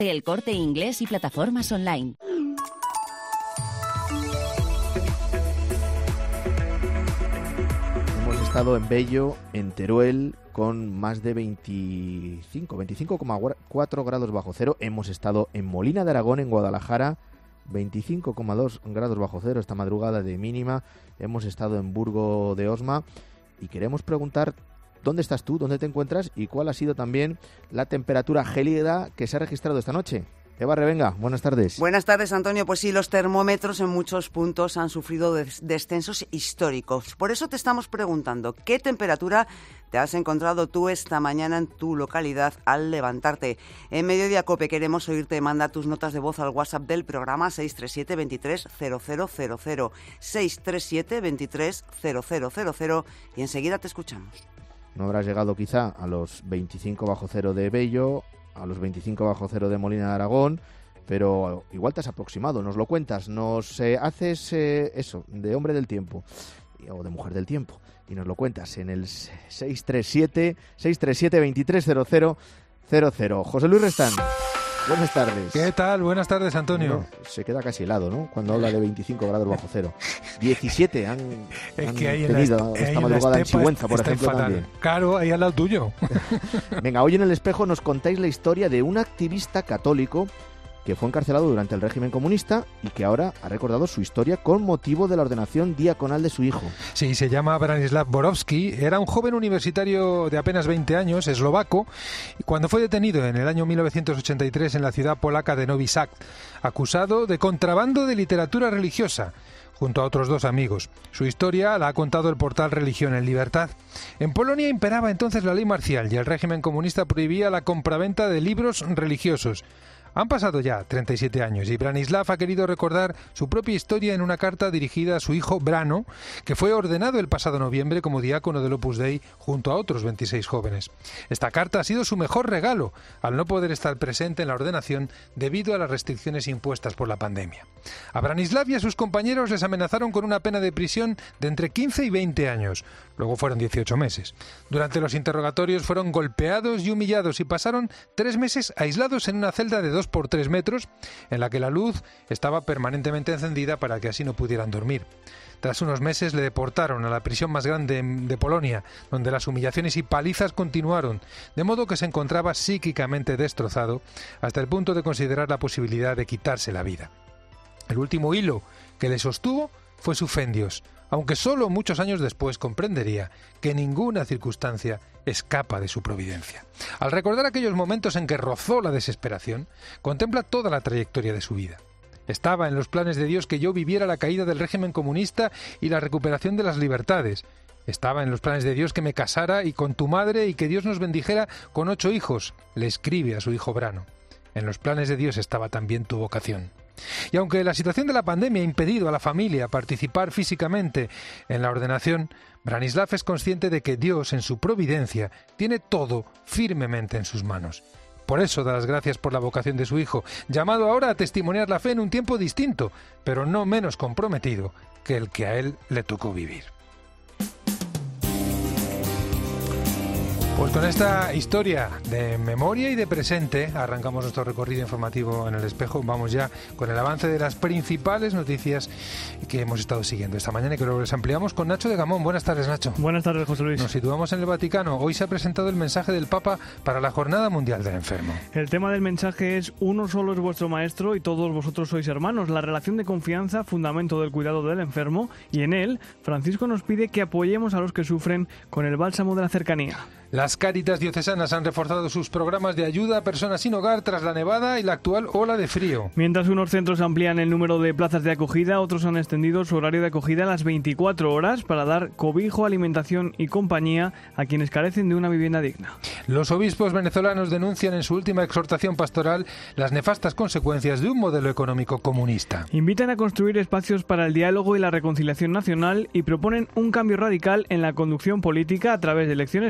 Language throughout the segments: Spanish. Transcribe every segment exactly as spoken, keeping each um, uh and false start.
El Corte Inglés y plataformas online. Hemos estado en Bello, en Teruel, con más de veinticinco, veinticinco coma cuatro grados bajo cero. Hemos estado en Molina de Aragón, en Guadalajara, veinticinco coma dos grados bajo cero esta madrugada de mínima. Hemos estado en Burgo de Osma y queremos preguntar dónde estás tú, dónde te encuentras y cuál ha sido también la temperatura gélida que se ha registrado esta noche. Eva Revenga, buenas tardes. Buenas tardes, Antonio. Pues sí, los termómetros en muchos puntos han sufrido des- descensos históricos. Por eso te estamos preguntando, ¿qué temperatura te has encontrado tú esta mañana en tu localidad al levantarte? En Mediodía Cope queremos oírte. Manda tus notas de voz al WhatsApp del programa seis tres siete, veintitrés, cero cero cero cero, seis tres siete, veintitrés, cero cero cero cero y enseguida te escuchamos. No habrás llegado quizá a los veinticinco bajo cero de Bello, a los veinticinco bajo cero de Molina de Aragón, pero igual te has aproximado, nos lo cuentas, nos eh, haces eh, eso, de hombre del tiempo o de mujer del tiempo, y nos lo cuentas en el seis tres siete, veintitrés, cero cero cero cero. José Luis Restán, buenas tardes. ¿Qué tal? Buenas tardes, Antonio. No, se queda casi helado, ¿no? Cuando habla de veinticinco grados bajo cero. diecisiete han, es han que hay tenido en la, esta madrugada en Sigüenza, por ejemplo, fatal. también. Claro, ahí al lado tuyo. Venga, hoy en El Espejo nos contáis la historia de un activista católico que fue encarcelado durante el régimen comunista y que ahora ha recordado su historia con motivo de la ordenación diaconal de su hijo. Sí, se llama Branislav Borovsky, era un joven universitario de apenas veinte años, eslovaco, y cuando fue detenido en el año mil novecientos ochenta y tres en la ciudad polaca de Novi Sad, acusado de contrabando de literatura religiosa, junto a otros dos amigos. Su historia la ha contado el portal Religión en Libertad. En Polonia imperaba entonces la ley marcial y el régimen comunista prohibía la compraventa de libros religiosos. Han pasado ya treinta y siete años y Branislav ha querido recordar su propia historia en una carta dirigida a su hijo Brano, que fue ordenado el pasado noviembre como diácono del Opus Dei junto a otros veintiséis jóvenes. Esta carta ha sido su mejor regalo al no poder estar presente en la ordenación debido a las restricciones impuestas por la pandemia. A Branislav y a sus compañeros les amenazaron con una pena de prisión de entre quince y veinte años. Luego fueron dieciocho meses. Durante los interrogatorios fueron golpeados y humillados y pasaron tres meses aislados en una celda de dos por tres metros en la que la luz estaba permanentemente encendida para que así no pudieran dormir. Tras unos meses le deportaron a la prisión más grande de Polonia, donde las humillaciones y palizas continuaron, de modo que se encontraba psíquicamente destrozado hasta el punto de considerar la posibilidad de quitarse la vida. El último hilo que le sostuvo fue su fe en Dios, aunque solo muchos años después comprendería que ninguna circunstancia escapa de su providencia. Al recordar aquellos momentos en que rozó la desesperación, contempla toda la trayectoria de su vida. Estaba en los planes de Dios que yo viviera la caída del régimen comunista y la recuperación de las libertades. Estaba en los planes de Dios que me casara y con tu madre y que Dios nos bendijera con ocho hijos, le escribe a su hijo Brano. En los planes de Dios estaba también tu vocación. Y aunque la situación de la pandemia ha impedido a la familia participar físicamente en la ordenación, Branislav es consciente de que Dios, en su providencia, tiene todo firmemente en sus manos. Por eso da las gracias por la vocación de su hijo, llamado ahora a testimoniar la fe en un tiempo distinto, pero no menos comprometido que el que a él le tocó vivir. Pues con esta historia de memoria y de presente arrancamos nuestro recorrido informativo en El Espejo. Vamos ya con el avance de las principales noticias que hemos estado siguiendo esta mañana y que luego les ampliamos con Nacho de Gamón. Buenas tardes, Nacho. Buenas tardes, José Luis. Nos situamos en el Vaticano. Hoy se ha presentado el mensaje del Papa para la Jornada Mundial del Enfermo. El tema del mensaje es: uno solo es vuestro maestro y todos vosotros sois hermanos. La relación de confianza, fundamento del cuidado del enfermo, y en él Francisco nos pide que apoyemos a los que sufren con el bálsamo de la cercanía. Las Cáritas diocesanas han reforzado sus programas de ayuda a personas sin hogar tras la nevada y la actual ola de frío. Mientras unos centros amplían el número de plazas de acogida, otros han extendido su horario de acogida a las veinticuatro horas para dar cobijo, alimentación y compañía a quienes carecen de una vivienda digna. Los obispos venezolanos denuncian en su última exhortación pastoral las nefastas consecuencias de un modelo económico comunista. Invitan a construir espacios para el diálogo y la reconciliación nacional y proponen un cambio radical en la conducción política a través de elecciones libres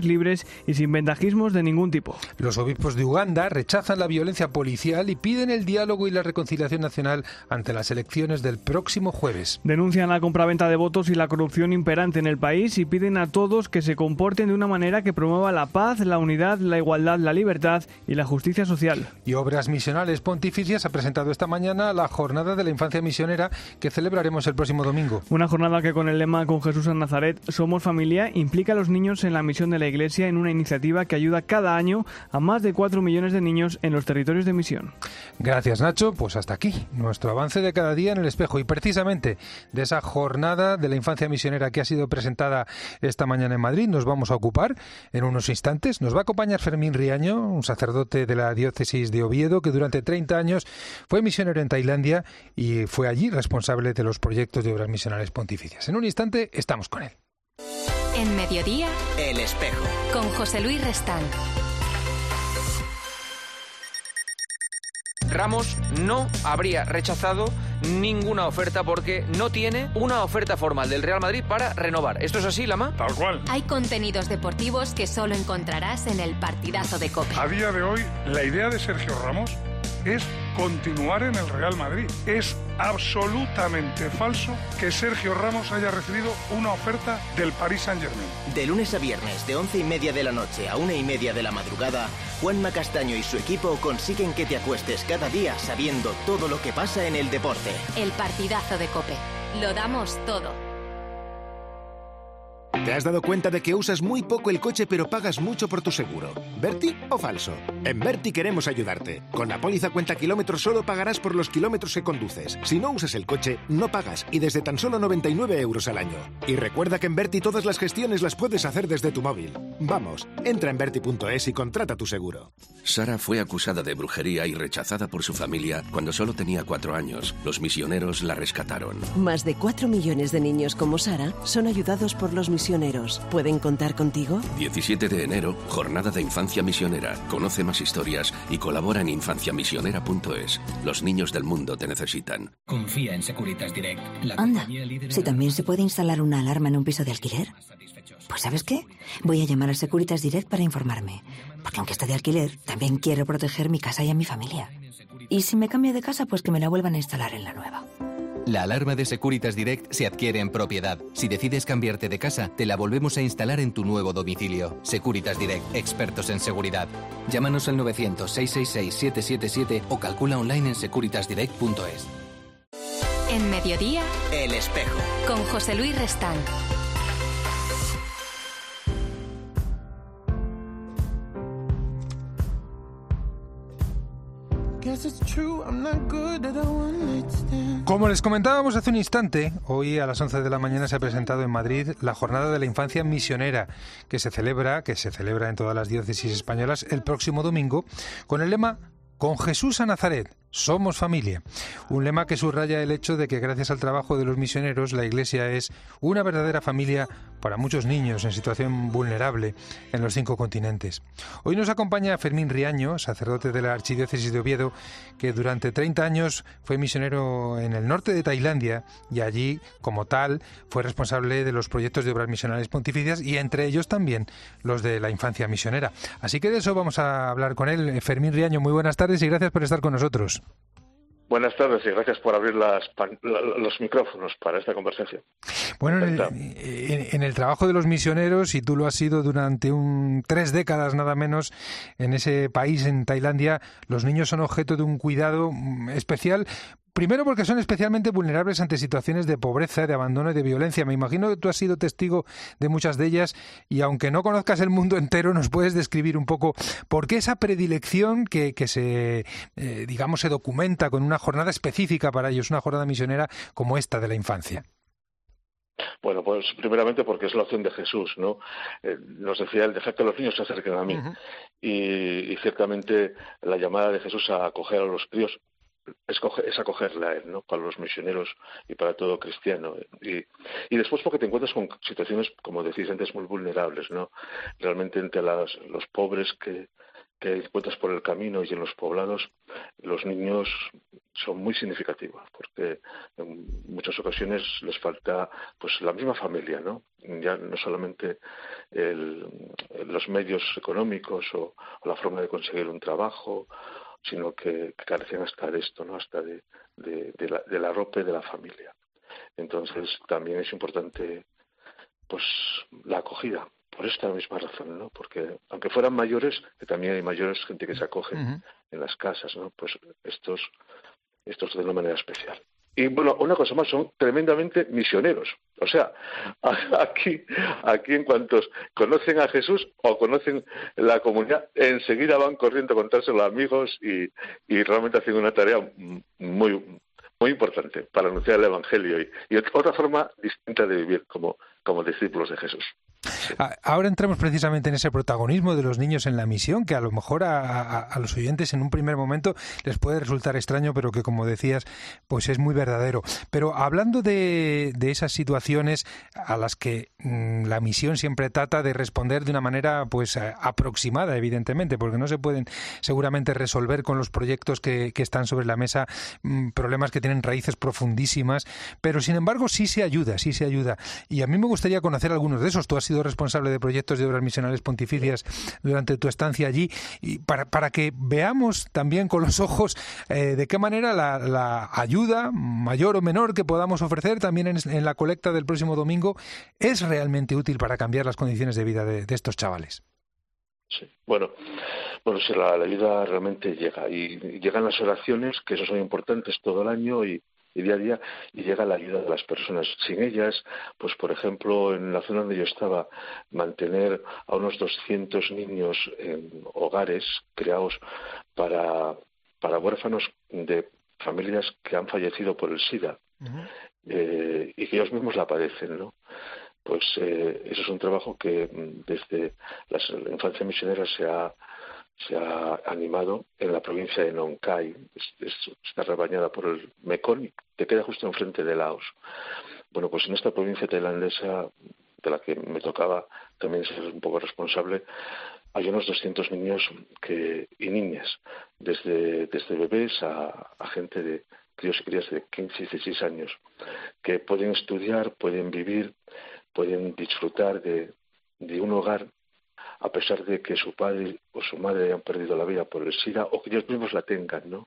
y sin ventajismos de ningún tipo. Los obispos de Uganda rechazan la violencia policial y piden el diálogo y la reconciliación nacional ante las elecciones del próximo jueves. Denuncian la compraventa de votos y la corrupción imperante en el país y piden a todos que se comporten de una manera que promueva la paz, la unidad, la igualdad, la libertad y la justicia social. Y Obras Misionales Pontificias ha presentado esta mañana la Jornada de la Infancia Misionera que celebraremos el próximo domingo. Una jornada que con el lema Con Jesús en Nazaret, somos familia, implica a los niños en la misión de la Iglesia en una iniciativa que ayuda cada año a más de cuatro millones de niños en los territorios de misión. Gracias, Nacho. Pues hasta aquí nuestro avance de cada día en el espejo, y precisamente de esa Jornada de la Infancia Misionera que ha sido presentada esta mañana en Madrid nos vamos a ocupar en unos instantes. Nos va a acompañar Fermín Riaño, un sacerdote de la diócesis de Oviedo que durante treinta años fue misionero en Tailandia y fue allí responsable de los proyectos de Obras Misionales Pontificias. En un instante estamos con él. En Mediodía, El Espejo, con José Luis Restán. Ramos no habría rechazado ninguna oferta porque no tiene una oferta formal del Real Madrid para renovar. ¿Esto es así, Lama? Tal cual. Hay contenidos deportivos que solo encontrarás en el partidazo de COPE. A día de hoy, la idea de Sergio Ramos es continuar en el Real Madrid. Es absolutamente falso que Sergio Ramos haya recibido una oferta del Paris Saint-Germain. De lunes a viernes, de once y media de la noche a una y media de la madrugada, Juanma Castaño y su equipo consiguen que te acuestes cada día sabiendo todo lo que pasa en el deporte. El partidazo de COPE. Lo damos todo. ¿Te has dado cuenta de que usas muy poco el coche pero pagas mucho por tu seguro? ¿Berti o falso? En Berti queremos ayudarte. Con la póliza cuenta kilómetros solo pagarás por los kilómetros que conduces. Si no usas el coche, no pagas y desde tan solo noventa y nueve euros al año. Y recuerda que en Berti todas las gestiones las puedes hacer desde tu móvil. Vamos, entra en berti punto es y contrata tu seguro. Sara fue acusada de brujería y rechazada por su familia cuando solo tenía cuatro años. Los misioneros la rescataron. Más de cuatro millones de niños como Sara son ayudados por los misioneros. ¿Pueden contar contigo? diecisiete de enero, Jornada de Infancia Misionera. Conoce más historias y colabora en infancia misionera punto es. Los niños del mundo te necesitan. Confía en Securitas Direct. La Anda, si también se puede instalar una alarma en un piso de alquiler. Pues ¿sabes qué? Voy a llamar a Securitas Direct para informarme. Porque aunque esté de alquiler, también quiero proteger mi casa y a mi familia. Y si me cambio de casa, pues que me la vuelvan a instalar en la nueva. La alarma de Securitas Direct se adquiere en propiedad. Si decides cambiarte de casa, te la volvemos a instalar en tu nuevo domicilio. Securitas Direct, expertos en seguridad. Llámanos al novecientos, seiscientos sesenta y seis, siete siete siete o calcula online en securitas direct punto es. En Mediodía, El Espejo, con José Luis Restán. Como les comentábamos hace un instante, hoy a las once de la mañana se ha presentado en Madrid la Jornada de la Infancia Misionera, que se celebra, que se celebra en todas las diócesis españolas el próximo domingo, con el lema Con Jesús a Nazaret, somos familia. Un lema que subraya el hecho de que gracias al trabajo de los misioneros la Iglesia es una verdadera familia para muchos niños en situación vulnerable en los cinco continentes. Hoy nos acompaña Fermín Riaño, sacerdote de la Archidiócesis de Oviedo, que durante treinta años fue misionero en el norte de Tailandia y allí, como tal, fue responsable de los proyectos de Obras Misionales Pontificias y entre ellos también los de la infancia misionera. Así que de eso vamos a hablar con él. Fermín Riaño, muy buenas tardes y gracias por estar con nosotros. Buenas tardes y gracias por abrir las, los micrófonos para esta conversación. Bueno, en el, en, en el trabajo de los misioneros, y tú lo has sido durante un, tres décadas nada menos, en ese país, en Tailandia, los niños son objeto de un cuidado especial. Primero porque son especialmente vulnerables ante situaciones de pobreza, de abandono y de violencia. Me imagino que tú has sido testigo de muchas de ellas y aunque no conozcas el mundo entero, nos puedes describir un poco por qué esa predilección que, que se, eh, digamos, se documenta con una jornada específica para ellos, una jornada misionera como esta de la infancia. Bueno, pues primeramente porque es la opción de Jesús, ¿no? Eh, nos decía él, dejad que los niños se acerquen a mí. Uh-huh. y, y ciertamente la llamada de Jesús a acoger a los críos es, es acogerla a él, ¿no? Para los misioneros y para todo cristiano. Y, y después porque te encuentras con situaciones, como decís antes, muy vulnerables, ¿no? Realmente entre las, los pobres que, que encuentras por el camino y en los poblados, los niños son muy significativas, porque en muchas ocasiones les falta pues la misma familia, ¿no? Ya no solamente el, los medios económicos o, o la forma de conseguir un trabajo, sino que, que carecen hasta de esto, ¿no? Hasta de, de, de, la, de la ropa y de la familia. Entonces también es importante pues la acogida, por esta misma razón, ¿no? Porque aunque fueran mayores, que también hay mayores, gente que se acoge uh-huh. en las casas, ¿no? Pues estos, estos de una manera especial. Y bueno, una cosa más, son tremendamente misioneros. O sea, aquí, aquí en cuantos conocen a Jesús o conocen la comunidad, enseguida van corriendo a contárselo a amigos y, y realmente hacen una tarea muy, muy importante para anunciar el Evangelio y, y otra forma distinta de vivir como, como discípulos de Jesús. Sí. Ahora entramos precisamente en ese protagonismo de los niños en la misión, que a lo mejor a, a, a los oyentes en un primer momento les puede resultar extraño, pero que, como decías, pues es muy verdadero. Pero hablando de, de esas situaciones a las que mmm, la misión siempre trata de responder de una manera pues aproximada, evidentemente, porque no se pueden seguramente resolver con los proyectos que, que están sobre la mesa mmm, problemas que tienen raíces profundísimas, pero sin embargo sí se ayuda, sí se ayuda. Y a mí me gustaría conocer algunos de esos. Tú has sido responsable de proyectos de obras misionales pontificias durante tu estancia allí, y para, para que veamos también con los ojos eh, de qué manera la, la ayuda, mayor o menor, que podamos ofrecer también en, en la colecta del próximo domingo es realmente útil para cambiar las condiciones de vida de, de estos chavales. Sí, bueno, bueno, si la, la ayuda realmente llega, y, y llegan las oraciones, que eso son importantes todo el año, y y día a día, y llega la ayuda de las personas. Sin ellas, pues por ejemplo, en la zona donde yo estaba, mantener a unos doscientos niños en hogares creados para, para huérfanos de familias que han fallecido por el SIDA, uh-huh. eh, y que ellos mismos la padecen, ¿no? Pues eh, eso es un trabajo que desde las, la infancia misionera se ha se ha animado en la provincia de Nong Khai, es, es, está rebañada por el Mekong, que queda justo enfrente de Laos. Bueno, pues en esta provincia tailandesa, de la que me tocaba también ser un poco responsable, hay unos doscientos niños que, y niñas, desde, desde bebés a, a gente de críos y crías de quince y dieciséis años, que pueden estudiar, pueden vivir, pueden disfrutar de, de un hogar, a pesar de que su padre o su madre hayan perdido la vida por el SIDA o que ellos mismos la tengan, ¿no?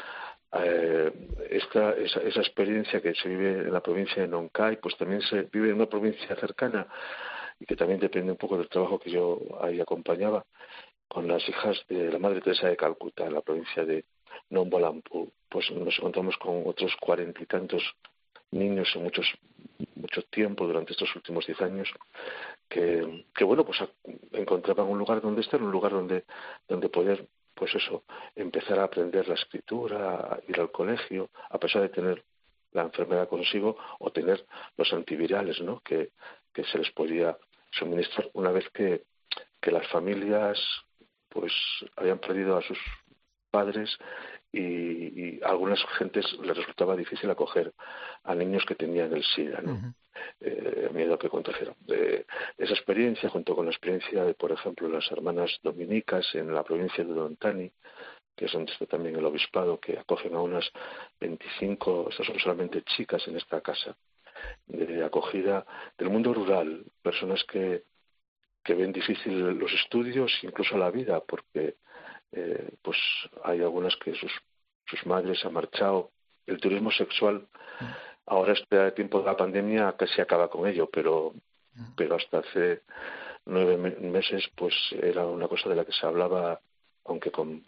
Eh, esta, esa, esa experiencia que se vive en la provincia de Nong Khai, pues también se vive en una provincia cercana y que también depende un poco del trabajo que yo ahí acompañaba con las hijas de la Madre Teresa de Calcuta, en la provincia de Nombolampu. Pues nos encontramos con otros cuarenta y tantos niños en muchos mucho tiempo durante estos últimos diez años que, que bueno, pues encontraban un lugar donde estar, un lugar donde donde poder, pues eso, empezar a aprender la escritura, a ir al colegio, a pesar de tener la enfermedad consigo o tener los antivirales, ¿no? que, que se les podía suministrar una vez que, que las familias pues habían perdido a sus padres y, y a algunas gentes les resultaba difícil acoger a niños que tenían el SIDA, ¿no? Uh-huh. Eh, miedo que contagiaran. Eh, esa experiencia, junto con la experiencia de, por ejemplo, las hermanas dominicas en la provincia de Dontani, que es donde está también el obispado, que acogen a unas veinticinco, estas son solamente chicas en esta casa, de acogida del mundo rural, personas que, que ven difícil los estudios, incluso la vida, porque eh, pues hay algunas que sus, sus madres han marchado. El turismo sexual, ahora este tiempo de la pandemia casi acaba con ello, pero, pero hasta hace nueve meses pues era una cosa de la que se hablaba, aunque con,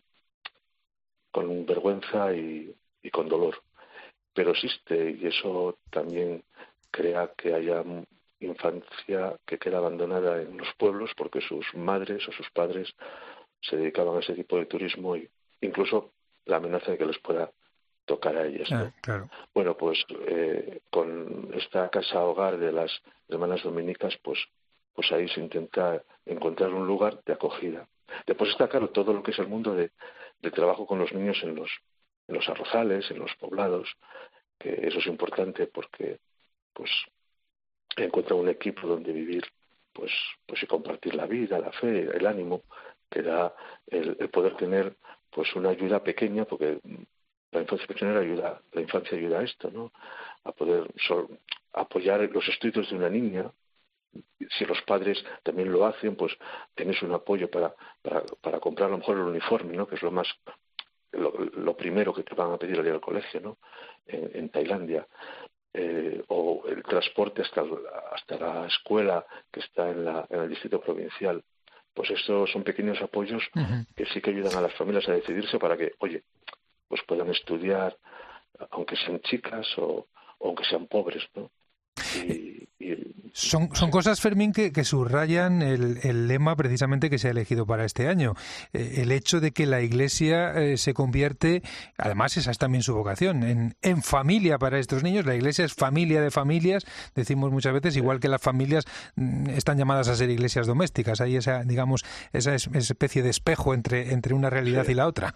con vergüenza y, y con dolor. Pero existe, y eso también crea que haya infancia que queda abandonada en los pueblos porque sus madres o sus padres se dedicaban a ese tipo de turismo, y incluso la amenaza de que les pueda tocar a ellas, ¿no? Ah, claro. Bueno, pues eh, con esta casa hogar de las hermanas dominicas, pues pues ahí se intenta encontrar un lugar de acogida. Después está claro todo lo que es el mundo de, de trabajo con los niños en los en los arrozales, en los poblados, que eso es importante porque pues encuentra un equipo donde vivir, pues pues y compartir la vida, la fe, el ánimo que da el, el poder tener pues una ayuda pequeña, porque la infancia misionera ayuda, la infancia ayuda a esto, ¿no? A poder sol, apoyar los estudios de una niña. Si los padres también lo hacen, pues tienes un apoyo para, para, para comprar a lo mejor el uniforme, ¿no? Que es lo más, lo, lo primero que te van a pedir al ir al colegio, ¿no? En, en Tailandia. Eh, o el transporte hasta, hasta la escuela que está en, la, en el distrito provincial. Pues estos son pequeños apoyos uh-huh. que sí que ayudan a las familias a decidirse para que, oye, pues puedan estudiar, aunque sean chicas o, o aunque sean pobres, ¿no? Y, y, son, son sí. cosas, Fermín, que, que subrayan el, el lema precisamente que se ha elegido para este año. Eh, el hecho de que la Iglesia eh, se convierte, además esa es también su vocación, en, en familia para estos niños. La Iglesia es familia de familias, decimos muchas veces, igual que las familias mm, están llamadas a ser iglesias domésticas. Hay esa, digamos, esa especie de espejo entre, entre una realidad sí. y la otra.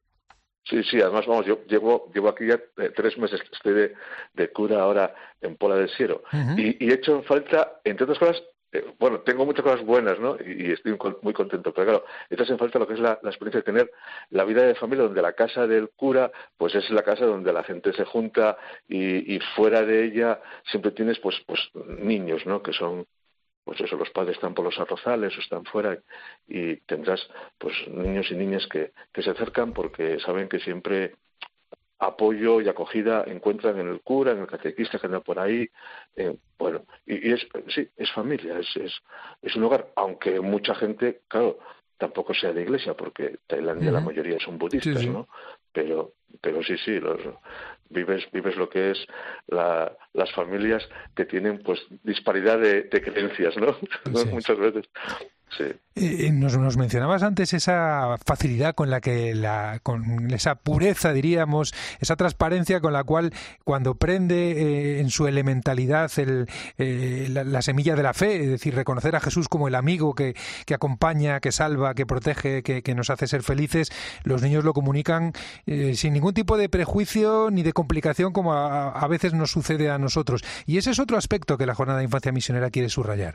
Sí, sí, además, vamos, yo llevo llevo aquí ya tres meses, estoy de, de cura ahora en Pola del Siero, uh-huh. y, y he hecho en falta, entre otras cosas, eh, bueno, tengo muchas cosas buenas, ¿no? Y, y estoy muy contento, pero claro, echas en falta lo que es la, la experiencia de tener la vida de familia, donde la casa del cura, pues es la casa donde la gente se junta y, y fuera de ella siempre tienes, pues, pues niños, ¿no? Que son... pues eso, los padres están por los arrozales o están fuera y tendrás pues niños y niñas que, que se acercan porque saben que siempre apoyo y acogida encuentran en el cura, en el catequista que anda por ahí, eh, bueno, y, y es sí, es familia, es, es es un hogar, aunque mucha gente, claro, tampoco sea de iglesia, porque Tailandia uh-huh. la mayoría son budistas, sí, sí. ¿no? Pero pero sí, sí, los, vives vives lo que es la, las familias que tienen pues disparidad de, de creencias, ¿no? Sí. Muchas veces. Sí. Eh, nos, nos mencionabas antes esa facilidad con la que, la, con esa pureza, diríamos, esa transparencia con la cual cuando prende eh, en su elementalidad el, eh, la, la semilla de la fe, es decir, reconocer a Jesús como el amigo que, que acompaña, que salva, que protege, que, que nos hace ser felices, los niños lo comunican eh, sin ningún tipo de prejuicio ni de complicación como a, a veces nos sucede a nosotros. Y ese es otro aspecto que la Jornada de Infancia Misionera quiere subrayar.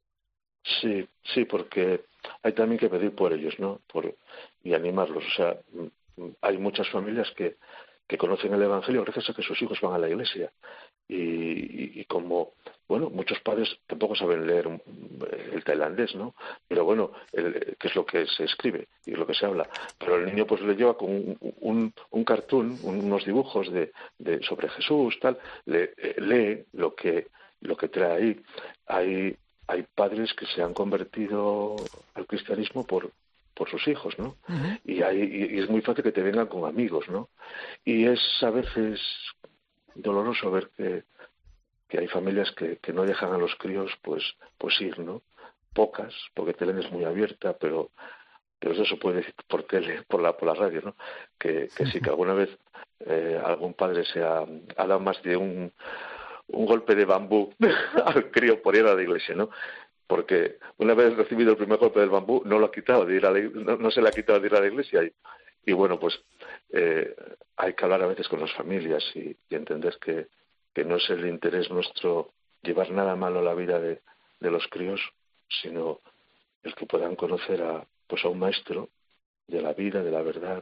Sí, sí, porque hay también que pedir por ellos, ¿no? Por, y animarlos. O sea, hay muchas familias que, que conocen el Evangelio gracias a que sus hijos van a la iglesia. Y, y, y como, bueno, muchos padres tampoco saben leer el tailandés, ¿no? Pero bueno, el, que es lo que se escribe y lo que se habla. Pero el niño pues le lleva con un, un, un cartoon, unos dibujos de, de sobre Jesús, tal, le, lee lo que, lo que trae ahí. Hay... Hay padres que se han convertido al cristianismo por por sus hijos, ¿no? Uh-huh. Y, hay, y es muy fácil que te vengan con amigos, ¿no? Y es a veces doloroso ver que, que hay familias que, que no dejan a los críos pues pues ir, ¿no? Pocas, porque Telen es muy abierta, pero pero eso se puede decir por tele, por la por la radio, ¿no? Que, que sí que alguna vez eh, algún padre se ha, ha dado más de un un golpe de bambú al crío por ir a la iglesia, ¿no? Porque una vez recibido el primer golpe del bambú, no lo ha quitado de ir a la, no, no se le ha quitado de ir a la iglesia. Y, y bueno, pues eh, hay que hablar a veces con las familias y, y entender que, que no es el interés nuestro llevar nada malo a la vida de, de los críos, sino el que puedan conocer a, pues a un maestro de la vida, de la verdad,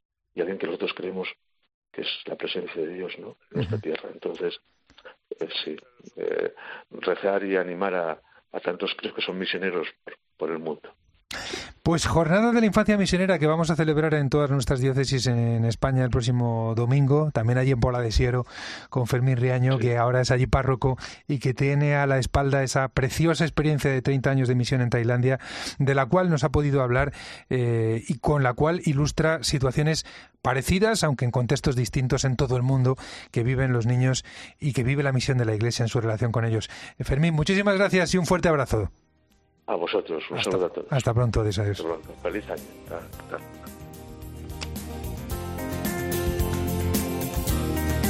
y alguien que nosotros creemos que es la presencia de Dios, ¿no? En esta tierra. Entonces, eh, sí, eh, rezar y animar a, a tantos críos que son misioneros por, por el mundo. Pues Jornada de la Infancia Misionera que vamos a celebrar en todas nuestras diócesis en España el próximo domingo, también allí en Pola de Siero, con Fermín Riaño, sí. que ahora es allí párroco y que tiene a la espalda esa preciosa experiencia de treinta años de misión en Tailandia, de la cual nos ha podido hablar eh, y con la cual ilustra situaciones parecidas, aunque en contextos distintos en todo el mundo, que viven los niños y que vive la misión de la Iglesia en su relación con ellos. Eh, Fermín, muchísimas gracias y un fuerte abrazo. A vosotros, un hasta, saludo a todos. Hasta pronto, adiós. Hasta pronto. Feliz año. Hasta, hasta.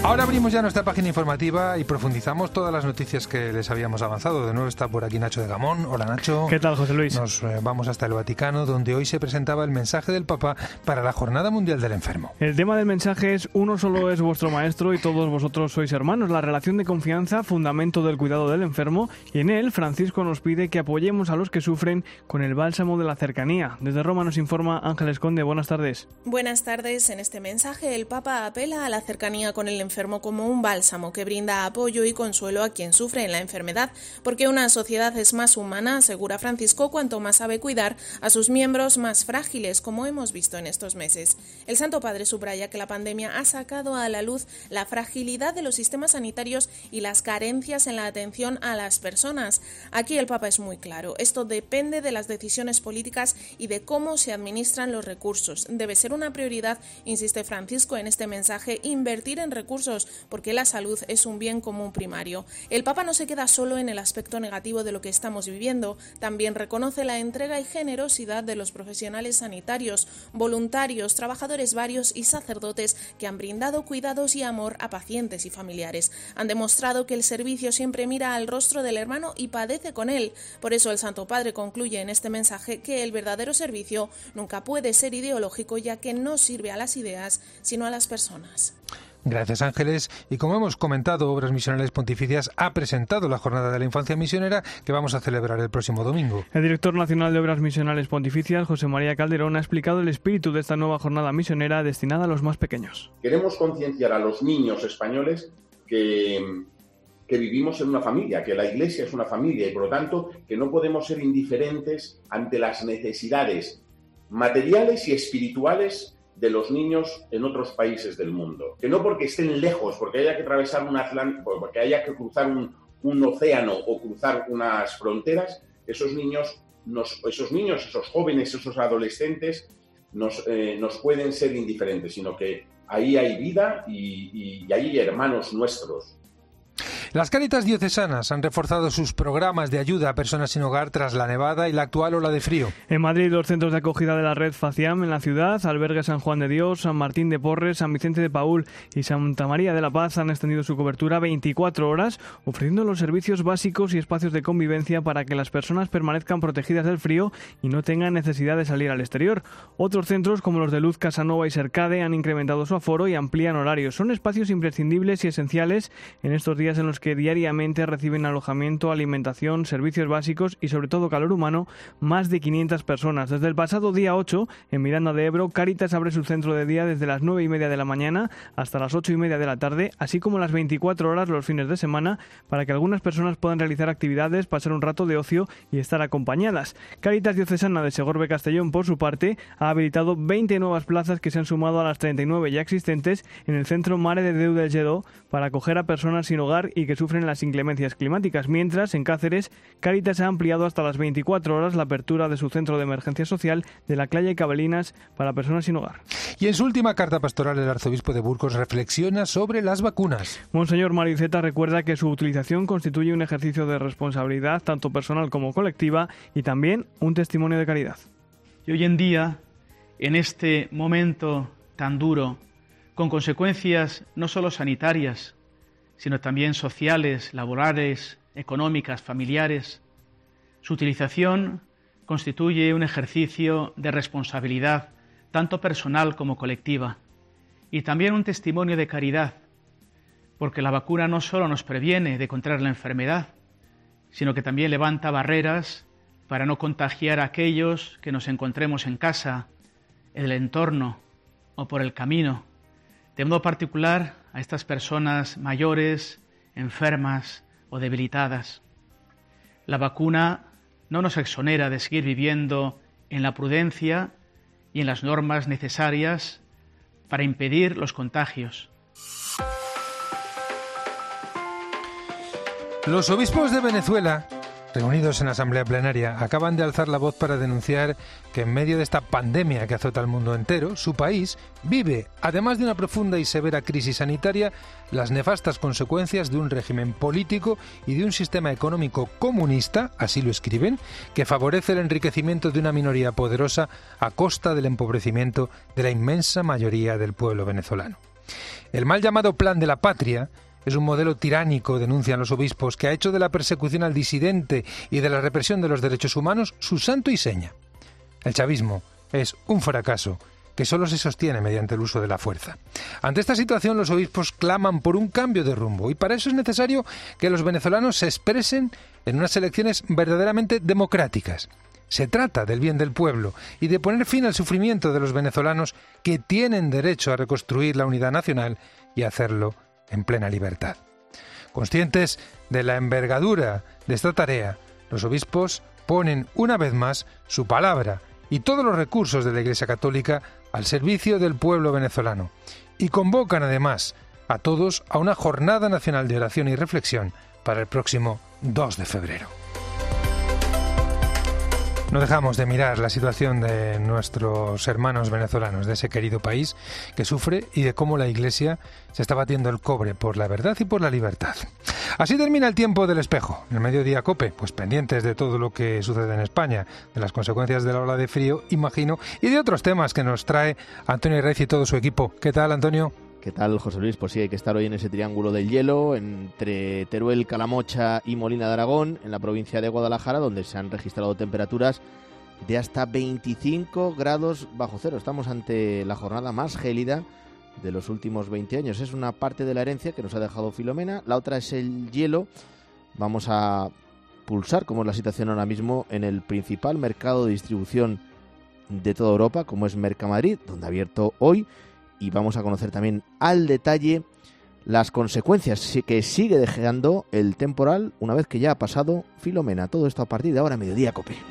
Ahora abrimos ya nuestra página informativa y profundizamos todas las noticias que les habíamos avanzado. De nuevo está por aquí Nacho de Gamón. Hola, Nacho. ¿Qué tal, José Luis? Nos eh, vamos hasta el Vaticano, donde hoy se presentaba el mensaje del Papa para la Jornada Mundial del Enfermo. El tema del mensaje es: uno solo es vuestro maestro y todos vosotros sois hermanos. La relación de confianza, fundamento del cuidado del enfermo. Y en él, Francisco nos pide que apoyemos a los que sufren con el bálsamo de la cercanía. Desde Roma nos informa Ángeles Conde. Buenas tardes. Buenas tardes. En este mensaje, el Papa apela a la cercanía con el enfermo como un bálsamo que brinda apoyo y consuelo a quien sufre en la enfermedad, porque una sociedad es más humana, asegura Francisco, cuanto más sabe cuidar a sus miembros más frágiles, como hemos visto en estos meses. El Santo Padre subraya que la pandemia ha sacado a la luz la fragilidad de los sistemas sanitarios y las carencias en la atención a las personas. Aquí el Papa es muy claro: esto depende de las decisiones políticas y de cómo se administran los recursos. Debe ser una prioridad, insiste Francisco en este mensaje, invertir en recursos, porque la salud es un bien común primario. El Papa no se queda solo en el aspecto negativo de lo que estamos viviendo, también reconoce la entrega y generosidad de los profesionales sanitarios, voluntarios, trabajadores varios y sacerdotes que han brindado cuidados y amor a pacientes y familiares. Han demostrado que el servicio siempre mira al rostro del hermano y padece con él. Por eso el Santo Padre concluye en este mensaje que el verdadero servicio nunca puede ser ideológico, ya que no sirve a las ideas, sino a las personas. Gracias, Ángeles. Y como hemos comentado, Obras Misionales Pontificias ha presentado la Jornada de la Infancia Misionera, que vamos a celebrar el próximo domingo. El director nacional de Obras Misionales Pontificias, José María Calderón, ha explicado el espíritu de esta nueva jornada misionera destinada a los más pequeños. Queremos concienciar a los niños españoles que, que vivimos en una familia, que la Iglesia es una familia y, por lo tanto, que no podemos ser indiferentes ante las necesidades materiales y espirituales de los niños en otros países del mundo. Que no porque estén lejos, porque haya que atravesar un Atlántico, porque haya que cruzar un, un océano o cruzar unas fronteras, esos niños, nos, esos niños, esos jóvenes, esos adolescentes nos, eh, nos pueden ser indiferentes, sino que ahí hay vida y, y, y ahí hay hermanos nuestros. Las Cáritas diocesanas han reforzado sus programas de ayuda a personas sin hogar tras la nevada y la actual ola de frío. En Madrid, los centros de acogida de la red FACIAM en la ciudad, Albergue San Juan de Dios, San Martín de Porres, San Vicente de Paúl y Santa María de la Paz han extendido su cobertura veinticuatro horas, ofreciendo los servicios básicos y espacios de convivencia para que las personas permanezcan protegidas del frío y no tengan necesidad de salir al exterior. Otros centros, como los de Luz Casanova y Sercade, han incrementado su aforo y amplían horarios. Son espacios imprescindibles y esenciales en estos días en los que diariamente reciben alojamiento, alimentación, servicios básicos y sobre todo calor humano más de quinientas personas. Desde el pasado día ocho, en Miranda de Ebro, Cáritas abre su centro de día desde las nueve y media de la mañana hasta las ocho y media de la tarde, así como las veinticuatro horas los fines de semana, para que algunas personas puedan realizar actividades, pasar un rato de ocio y estar acompañadas. Cáritas Diocesana de Segorbe Castellón, por su parte, ha habilitado veinte nuevas plazas que se han sumado a las treinta y nueve ya existentes en el centro Mare de Déu del Lledó para acoger a personas sin hogar y que sufren las inclemencias climáticas, mientras en Cáceres, Cáritas ha ampliado hasta las veinticuatro horas la apertura de su centro de emergencia social de la Claya y Cabelinas para personas sin hogar. Y en su última carta pastoral, el arzobispo de Burgos reflexiona sobre las vacunas. Monseñor Mario Iceta recuerda que su utilización constituye un ejercicio de responsabilidad tanto personal como colectiva y también un testimonio de caridad. Y hoy en día, en este momento tan duro, con consecuencias no solo sanitarias, sino también sociales, laborales, económicas, familiares, su utilización constituye un ejercicio de responsabilidad, tanto personal como colectiva, y también un testimonio de caridad, porque la vacuna no solo nos previene de contraer la enfermedad, sino que también levanta barreras para no contagiar a aquellos que nos encontremos en casa, en el entorno o por el camino, de modo particular a estas personas mayores, enfermas o debilitadas. La vacuna no nos exonera de seguir viviendo en la prudencia y en las normas necesarias para impedir los contagios. Los obispos de Venezuela, reunidos en asamblea plenaria, acaban de alzar la voz para denunciar que en medio de esta pandemia que azota al mundo entero, su país vive, además de una profunda y severa crisis sanitaria, las nefastas consecuencias de un régimen político y de un sistema económico comunista, así lo escriben, que favorece el enriquecimiento de una minoría poderosa a costa del empobrecimiento de la inmensa mayoría del pueblo venezolano. El mal llamado Plan de la Patria es un modelo tiránico, denuncian los obispos, que ha hecho de la persecución al disidente y de la represión de los derechos humanos su santo y seña. El chavismo es un fracaso que solo se sostiene mediante el uso de la fuerza. Ante esta situación, los obispos claman por un cambio de rumbo, y para eso es necesario que los venezolanos se expresen en unas elecciones verdaderamente democráticas. Se trata del bien del pueblo y de poner fin al sufrimiento de los venezolanos, que tienen derecho a reconstruir la unidad nacional y a hacerlo en plena libertad. Conscientes de la envergadura de esta tarea, los obispos ponen una vez más su palabra y todos los recursos de la Iglesia Católica al servicio del pueblo venezolano, y convocan además a todos a una jornada nacional de oración y reflexión para el próximo dos de febrero. No dejamos de mirar la situación de nuestros hermanos venezolanos, de ese querido país que sufre, y de cómo la Iglesia se está batiendo el cobre por la verdad y por la libertad. Así termina el tiempo del espejo. En el Mediodía Cope, pues pendientes de todo lo que sucede en España, de las consecuencias de la ola de frío, imagino, y de otros temas que nos trae Antonio Reyes y todo su equipo. ¿Qué tal, Antonio? ¿Qué tal, José Luis? Pues sí, hay que estar hoy en ese triángulo del hielo entre Teruel, Calamocha y Molina de Aragón, en la provincia de Guadalajara, donde se han registrado temperaturas de hasta veinticinco grados bajo cero. Estamos ante la jornada más gélida de los últimos veinte años. Es una parte de la herencia que nos ha dejado Filomena, la otra es el hielo. Vamos a pulsar cómo es la situación ahora mismo en el principal mercado de distribución de toda Europa, como es Mercamadrid, donde ha abierto hoy. Y vamos a conocer también al detalle las consecuencias que sigue dejando el temporal una vez que ya ha pasado Filomena. Todo esto a partir de ahora, Mediodía Cope.